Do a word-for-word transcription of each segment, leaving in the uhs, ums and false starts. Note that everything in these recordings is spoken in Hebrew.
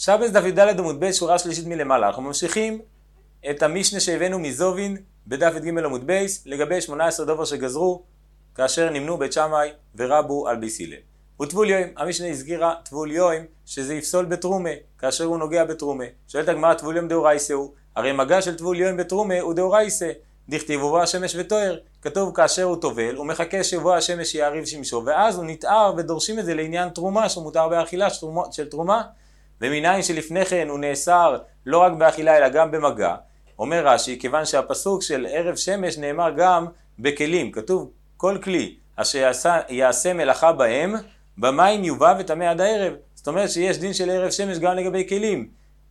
שבס דף י"ד עמוד ב' שורה שלישית מלמעלה. אנחנו ממשיכים את המשנה שהבאנו מזובין בדף י"ג עמוד ב' לגבי שמונה עשרה דובר שגזרו כאשר נמנו בית שמאי ורבו על ביס הלל. וטבול יום, המשנה הזכירה טבול יום שזה יפסול בתרומה כאשר הוא נוגע בתרומה. שואלת הגמרא, טבול יום דאורייסה הוא? הרי מגע של טבול יום בתרומה הוא דאורייסה. דכתיב ובוא השמש ותואר, כתוב כאשר הוא טובל הוא מחכה שבוא השמש יעריב שמשו, ואז הוא נתאר ודורשים את זה לעניין תרומה שמותר באכילה של תרומה. ומניין שלפני כן הוא נאסר לא רק באכילה אלא גם במגע. אומר רש"י, כיוון שהפסוק של ערב שמש נאמר גם בכלים, כתוב כל כלי אשר יעשה, יעשה מלאכה בהם במים יובא וטמא עד הערב. זאת אומרת שיש דין של ערב שמש גם לגבי כלים,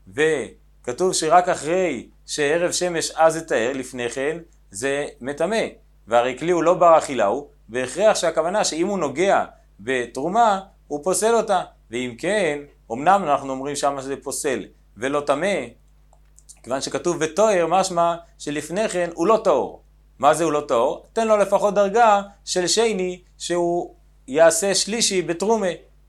וכתוב שרק אחרי שערב שמש אז יתאר, לפני כן זה מטמא, והרי כלי הוא לא בר אכילה הוא, והכרח שהכוונה שאם הוא נוגע בתרומה הוא פוסל אותה, ואם כן אמנם אנחנו אומרים שם שזה פוסל ולא טמא, כיוון שכתוב ותואר משמע שלפני כן הוא לא טהור. מה זה הוא לא טהור? תן לו לפחות דרגה של שני שהוא יעשה שלישי בתרומה,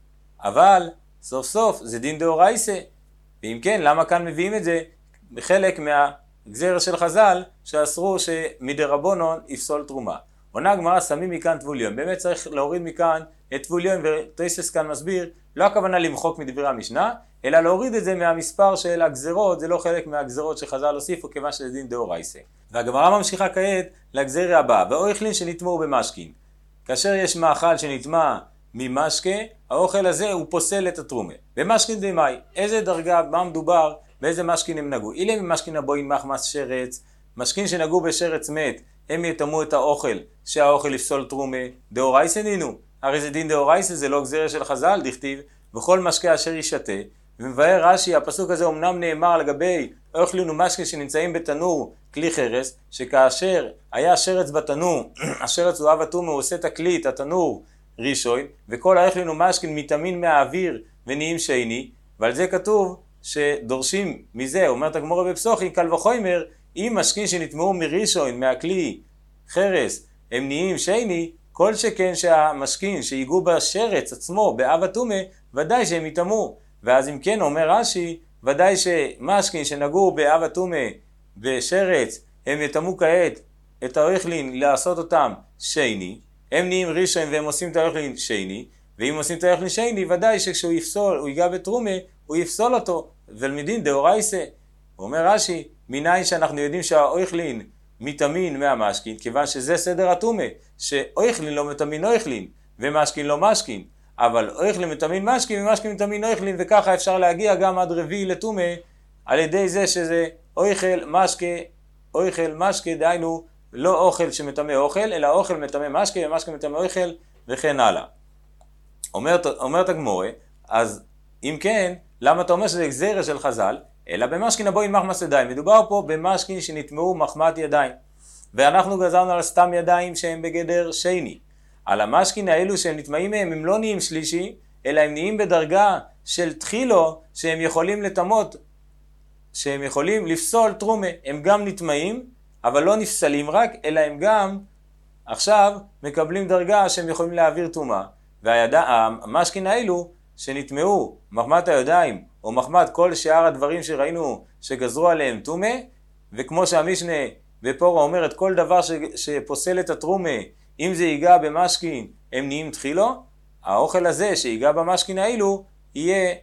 אבל סוף סוף זה דין דאורייסה. ואם כן, למה כאן מביאים את זה? בחלק מהגזר של חז"ל שאסרו שמדרבנן יפסול תרומה. עונה הגמרא, שמים מכאן טבול יום. באמת צריך להוריד מכאן את טבול יום, ותוספות כאן מסביר, לא הכוונה למחוק מדברי המשנה, אלא להוריד את זה מהמספר של הגזרות, זה לא חלק מהגזרות שחז"ל הוסיפו כיוון שזה דין דאורייסה. והגמרא ממשיכה כעת לגזר הבא, ואוכלין שנטמעו במשכין. כאשר יש מאכל שנטמע ממשקה, האוכל הזה הוא פוסל את התרומה. במשכין דמאי, איזה דרגה, מה מדובר, באיזה משכין הם נגעו? אילם ממשכין הבוין מחמס שרץ, משכין שנגעו בשרץ מת, הם יטמאו את האוכל, שהאוכל יפסול תרומה, דאורייסה דינו. הרי זה דין דאורייסה, זה לא גזרה של חז"ל, דכתיב, וכל משקה אשר ישתה. ומבאר רש"י, הפסוק הזה אומנם נאמר לגבי אוכלין ומשקה שנמצאים בתנור כלי חרס, שכאשר היה שרץ בתנור, השרץ הוא אב התום, הוא עושה את הכלי, את התנור ראשון, וכל האוכלין ומשקין מתאמין מהאוויר ונהיים שני, ועל זה כתוב שדורשים מזה, אומרת הגמרא בפסוחים, קל וחומר, אם משקין שנטמעו מראשון, מהכלי חרס, הם נהיים שני, כל שכן שהמשכין שיגעו בשרץ עצמו, באב התומה, ודאי שהם יטמאו. ואז אם כן אומר רש"י, ודאי שמשכין שנגעו באב התומה בשרץ, הם יטמאו כעת את האוכלין לעשות אותם שני, הם נהיים ראשון והם עושים את האוכלין שני, ואם עושים את האוכלין שני, ודאי שכשהוא יפסול, הוא ייגע בתרומה, הוא יפסול אותו, ולמדין דאורייסה. הוא אומר רש"י, מניין שאנחנו יודעים שהאוכלין מטמין מהמשכין, כיוון שזה סדר התומה, שאוכלין לא מטמין אוכלין, ומשכין לא משכין, אבל אוכלין מטמין משכין, ומשכין מטמין אוכלין, וככה אפשר להגיע גם עד רביעי לתומה, על ידי זה שזה אוכל משקה, אוכל משקה, דהיינו לא אוכל שמטמא אוכל, אלא אוכל מטמא משקה, ומשקה מטמא אוכל, וכן הלאה. אומרת, אומרת הגמרא, אז אם כן, למה אתה אומר שזה גזרה של חז"ל? אלא במשכין הבוין מחמס ידיים. מדובר פה במשכין שנטמעו מחמת ידיים. ואנחנו גזרנו על סתם ידיים שהם בגדר שני. על המשכין האלו שהם נטמעים מהם הם לא נהיים שלישי, אלא הם נהיים בדרגה של תחילו שהם יכולים לטמות, שהם יכולים לפסול תרומה. הם גם נטמעים, אבל לא נפסלים רק, אלא הם גם עכשיו מקבלים דרגה שהם יכולים להעביר תרומה. והמשכין האלו שנטמעו מחמת הידיים, או מחמת כל שאר הדברים שראינו שגזרו עליהם תרומה, וכמו שהמשנה בפורה אומרת, כל דבר ש... שפוסל את התרומה, אם זה ייגע במשכין, הם נהיים תחילו, האוכל הזה שיגע במשכין האלו, יהיה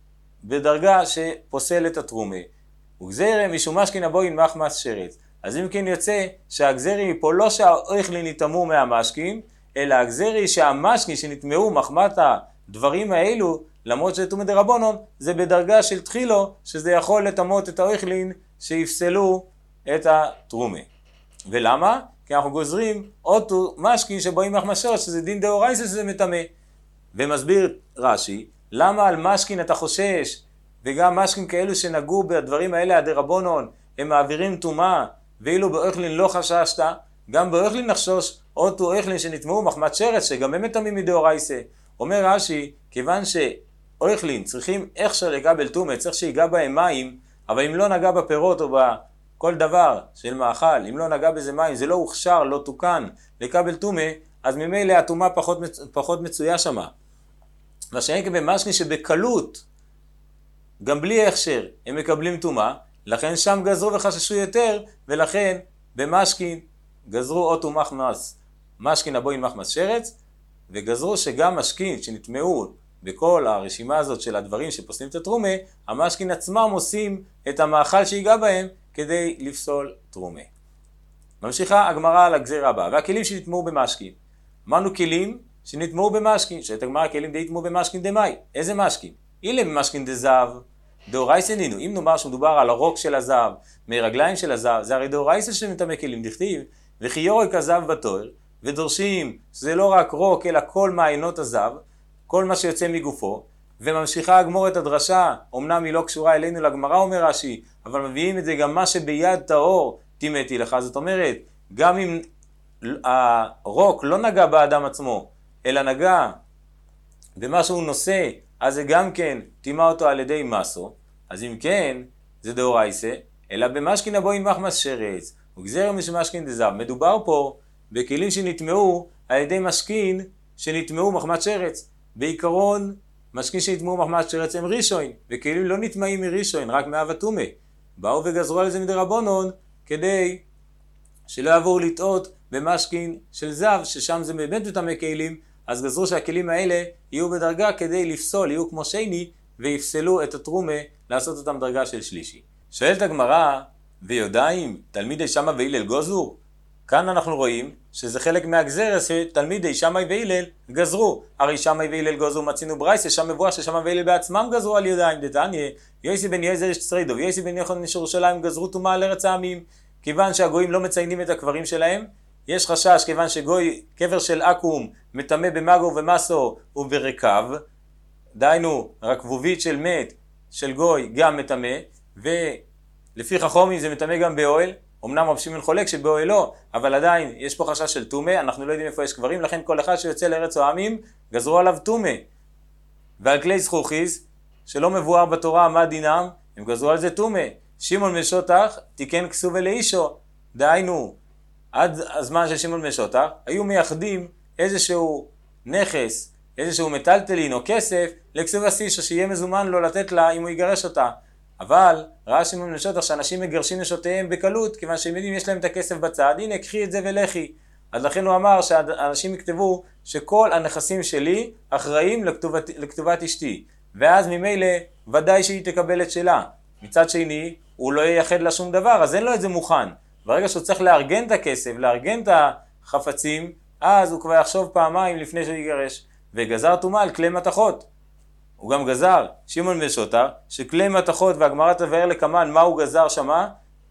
בדרגה שפוסל את התרומה. וגזרה משום משכין הבוין מחמס שרץ. אז אם כן יוצא שהגזרי פה לא שהאוכלין יטמאו מהמשכין, אלא הגזרי שהמשכין שנטמעו מחמת הדברים האלו, למרות שזה תומא דרבנן, זה בדרגה של תחילו, שזה יכול לטמאות את האוכלין שיפסלו את התרומה. ולמה? כי אנחנו גוזרים עוד משכין שבואים מחמשרות, שזה דין דאורייסה שזה מטמא. ומסביר רש"י, למה על משכין אתה חושש, וגם משכין כאלו שנגעו בדברים האלה הדרבנן, הם מעבירים טומאה, ואילו באוכלין לא חששת, גם באוכלין נחשוש עוד אוכלין שנטמעו מחמת שרץ, שגם הם מטמאים מדאורייסה. אומר רש"י, כיוון שאוכלין צריכים איך שלקבל טומאה, צריך שיגע בהם מים, אבל אם לא נגע בפירות או בכל דבר של מאכל, אם לא נגע בזה מים, זה לא הוכשר, לא תוקן לקבל טומאה, אז ממילא הטומאה פחות, פחות מצויה שמה. מה שאין כבמשכין שבקלות גם בלי הכשר הם מקבלים טומאה, לכן שם גזרו וחששו יותר, ולכן במשכין גזרו או טומאה מחמס, משכין הבוין מחמס שרץ, וגזרו שגם משכין שנטמעו בכל הרשימה הזאת של הדברים שפוסלים את התרומה, המשכין עצמם עושים את המאכל שיגע בהם כדי לפסול תרומה. ממשיכה הגמרא על הגזירה הבאה, והכלים שנטמעו במשכין. אמרנו כלים שנטמעו במשכין, שאת הגמרא כלים די יטמעו במשכין דמאי. איזה משכין? אילה במשכין דזהב, דאורייסא דינו. אם נאמר שמדובר על הרוק של הזהב, מרגליים של הזהב, זה הרי דאורייסא שמטמא כלים, דכתיב, וכי יורק הזהב בתואר, ודורשים שזה לא רק רוק אלא כל מעיינות הזהב, כל מה שיוצא מגופו, וממשיכה הגמור את הדרשה, אמנם היא לא קשורה אלינו לגמרא אומר רש"י, אבל מביאים את זה גם מה שביד טהור טימאתי לך. זאת אומרת, גם אם הרוק לא נגע באדם עצמו, אלא נגע במה שהוא נושא, אז זה גם כן טימא אותו על ידי מסו, אז אם כן, זה דאורייסא, אלא במשכין הבוין מחמס שרץ, וגזר משמשכין דזהב. מדובר פה בכלים שנטמעו על ידי משכין שנטמעו מחמס שרץ. בעיקרון, משכין שנטמעו מחמס שרץ הם ראשון, וכלים לא נטמעים מראשון, רק מאב הטומא. באו וגזרו על זה מדרבנן, כדי שלא יעברו לטעות במשכין של זהב, ששם זה באמת מטמא כלים, אז גזרו שהכלים האלה יהיו בדרגה כדי לפסול, יהיו כמו שני, ויפסלו את התרומה לעשות אותם דרגה של שלישי. שואלת הגמרא, ויודעים תלמידי שמאי והלל גוזרו? כאן אנחנו רואים שזה חלק מהגזרה שתלמידי שמאי והלל גזרו. הרי שמאי והלל גזרו מצינו ברייסה, שם מבואר ששמאי והלל בעצמם גזרו על ידיים. דתניא, יוסי בן יעזר איש צרידוב, יוסי בן יוחנן איש ירושלים גזרו טומאה על ארץ העמים. כיוון שהגויים לא מציינים את הקברים שלהם, יש חשש כיוון שגוי קבר של עכו"ם מטמא במגו ומסו וברקב, דהיינו רקבובית של מת של גוי גם מטמא, ולפי חכמים זה מטמא גם באוהל. אמנם רב שמעון חולק שבאוהל לא, אבל עדיין יש פה חשש של טומאה, אנחנו לא יודעים איפה יש קברים, לכן כל אחד שיוצא לארץ העמים גזרו עליו טומאה. ועל כלי זכוכיס שלא מבואר בתורה מה דינם, הם גזרו על זה טומאה. שמעון משותח תיקן כסובה לאישו, דהיינו עד הזמן של שמעון משותח היו מייחדים איזשהו נכס, איזשהו מטלטלין או כסף לכסובה סישו שיהיה מזומן לו לתת לה אם הוא יגרש אותה. אבל ראה שמעון משותח שאנשים מגרשים נשותיהם בקלות, כיוון שהם יודעים יש להם את הכסף בצד, הנה קחי את זה ולכי. אז לכן הוא אמר שאנשים יכתבו שכל הנכסים שלי אחראים לכתובת, לכתובת אשתי, ואז ממילא ודאי שהיא תקבל את שלה. מצד שני הוא לא ייחד לה שום דבר, אז אין לו את זה מוכן. ברגע שהוא צריך לארגן את הכסף, לארגן את החפצים, אז הוא כבר יחשוב פעמיים לפני שהוא יגרש. וגזר טומאה על כלי מתכות. הוא גם גזר, שמעון משותח, שכלי מתכות, והגמרא תבאר לקמן מה הוא גזר שמה,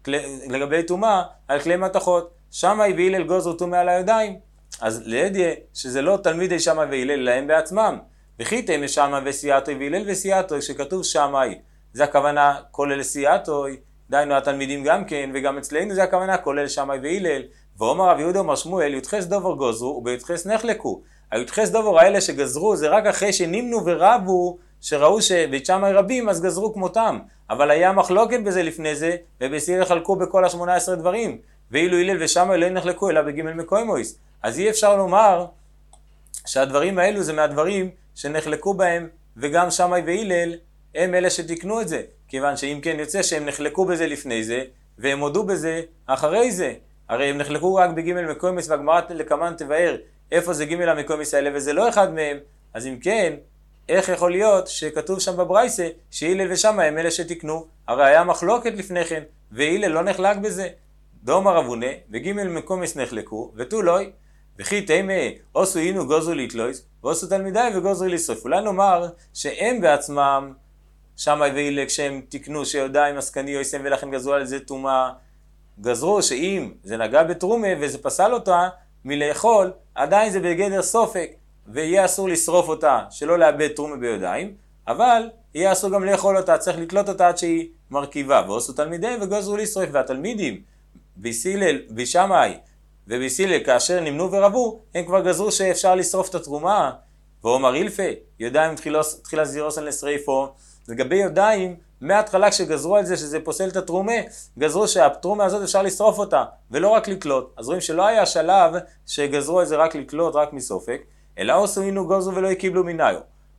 לגבי טומאה על כלי מתכות. שמאי והלל גזרו טומאה על הידיים. אז לידיה שזה לא תלמידי שמאי והלל להם בעצמם. וכי תימא שמאי וסייעתוי והלל וסייעתוי, כשכתוב שמאי, זה הכוונה כולל סייעתוי, דהיינו התלמידים גם כן, וגם אצלנו זה הכוונה כולל שמאי והלל. ואומר רב יהודה ומר שמואל, י"ח דובר גזרו ובי"ח נחלקו. הי"ח דובר האלה שגזרו זה רק אחרי שנמנו ורבו, שראו שבית שמאי רבים אז גזרו כמותם, אבל היה מחלוקת בזה לפני זה, ובית הלל חלקו בכל ה-שמונה עשרה דברים, ואילו הלל ושמאי לא נחלקו אלא בג' מקוימויס. אז אי אפשר לומר שהדברים האלו זה מהדברים שנחלקו בהם, וגם שמאי והלל הם אלה שתיקנו את זה, כיוון שאם כן יוצא שהם נחלקו בזה לפני זה, והם הודו בזה אחרי זה. הרי הם נחלקו רק בג' מקוימויס, והגמרא לקמן תבאר איפה זה ג' המקוימויס האלה, וזה לא אחד מהם. אז אם כן, איך יכול להיות שכתוב שם בברייסה שהלל ושמאי הם אלה שתיקנו? הרי היה מחלוקת לפני כן, והלל לא נחלק בזה. דאמר רב הונא, וג' מקוימויס נחלקו, ותו לוי. וכי תימא עשו אינו גזרו ליתלויס, ועשו תלמידיי וגזרו לשרוף. אולי נאמר שהם בעצמם, שמאי והלל, כשהם תיקנו שיודעים עסקני יויסם ולכן גזרו על זה טומאה, גזרו שאם זה נגע בתרומה וזה פסל אותה מלאכול, עדיין זה בגדר סופק, ויהיה אסור לשרוף אותה, שלא לאבד תרומה בידיים, אבל יהיה אסור גם לאכול אותה, צריך לתלות אותה עד שהיא מרכיבה. ועשו תלמידיהם וגזרו לשרוף. והתלמידים ביסילל, בשמאי וביסילל כאשר נמנו ורבו, הם כבר גזרו שאפשר לשרוף את התרומה. ואומר אילפה, ידיים תחילה זירוסן לשריפו. לגבי ידיים, מההתחלה כשגזרו על זה שזה פוסל את התרומה, גזרו שהתרומה הזאת אפשר לשרוף אותה, ולא רק לתלות. אז רואים שלא היה שלב שגזרו על זה רק לתלות, רק מסופק, אלא עשו אינו גזרו ולא קיבלו מניו.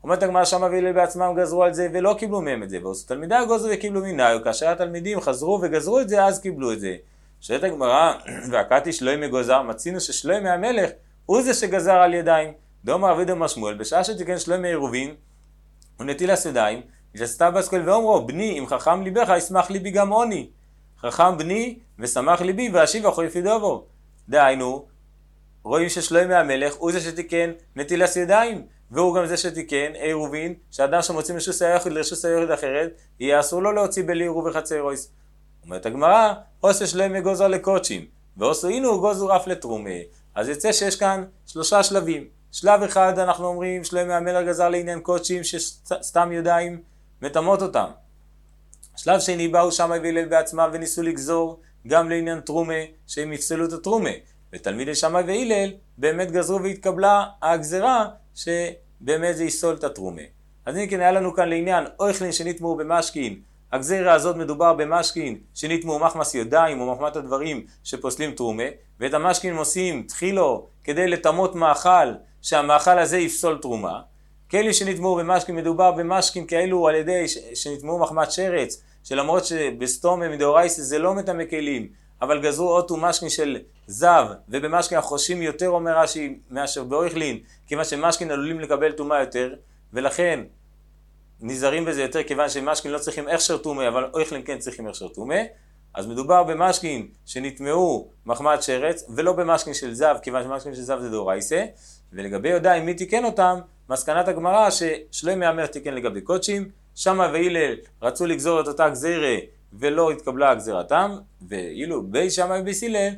אומרת הגמרא שמא והלל בעצמם גזרו על זה ולא קיבלו מהם את זה, ועשו תלמידי גוזרו וקיבלו מנהיו, כאשר התלמידים חזרו וגזרו את זה אז קיבלו את זה. שואלת הגמרא, והקתי שלוימי גוזר, מצינו ששלוימי המלך הוא זה שגזר על ידיים. דאמר רבי דמר שמואל, בשעה שתיקן שלוימי עירובין ונטילת ידיים, יסתבס כל ואומרו, בני אם חכם ליבך ישמח ליבי גם עוני. חכם בני ושמח ליבי ואשיב אחוי לפי דובו. דהיינו, רואים ששלוימי המלך הוא זה שתיקן נטילת ידיים, והוא גם זה שתיקן עירובין, שאדם שמוציא משוס היחיד לרשוס היחיד אחרת, יהיה אסור לו להוציא בלי עירוב וחצי רויס. אומרת הגמרא, עושה שלוימי גוזר לקודשים, ועושו אינו גוזר אף לתרומה. אז יצא שיש כאן שלושה שלבים. שלב אחד אנחנו אומרים שלוימי המלך גזר לעניין קודשים שסתם ידיים מטמאות אותם. שלב שני באו שמאי והלל בעצמם וניסו לגזור גם לעניין תרומה שהם יפסלו את התרומה. ותלמידי שמאי והלל באמת גזרו והתקבלה הגזרה שבאמת זה יסול את התרומה. אז הנה כן היה לנו כאן לעניין אוכלין שנטמעו במשכין. הגזירה הזאת מדובר במשכין שנטמעו מחמס ידיים או מחמת הדברים שפוסלים תרומה, ואת המשכין עושים תחילו כדי לטמות מאכל שהמאכל הזה יפסול תרומה. כאלה שנטמעו במשכין מדובר במשכין כאלו על ידי שנטמעו מחמת שרץ, שלמרות שבסתום מדאורייתא זה לא מטמא כלים, אבל גזרו אותו משכין של זב, ובמשכין החושים יותר אומר רש"י מאשר באוכלין, כיוון שמשכין עלולים לקבל טומאה יותר, ולכן נזהרים בזה יותר כיוון שמשכין לא צריכים הכשר טומאה, אבל אוכלין כן צריכים הכשר טומאה. אז מדובר במשכין שנטמעו מחמת שרץ, ולא במשכין של זב, כיוון שמשכין של זב זה דאורייתא. ולגבי ידיים מי תיקן אותם, מסקנת הגמרא ששלוימי המלך תיקן לגבי קודשים, שמאי והלל רצו לגזור את אותה גזירה ולא התקבלה גזירתם, ואילו בי שמאי ובי הלל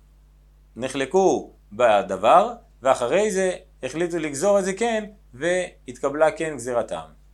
נחלקו בדבר, ואחרי זה החליטו לגזור את זה כן, והתקבלה כן גזירתם.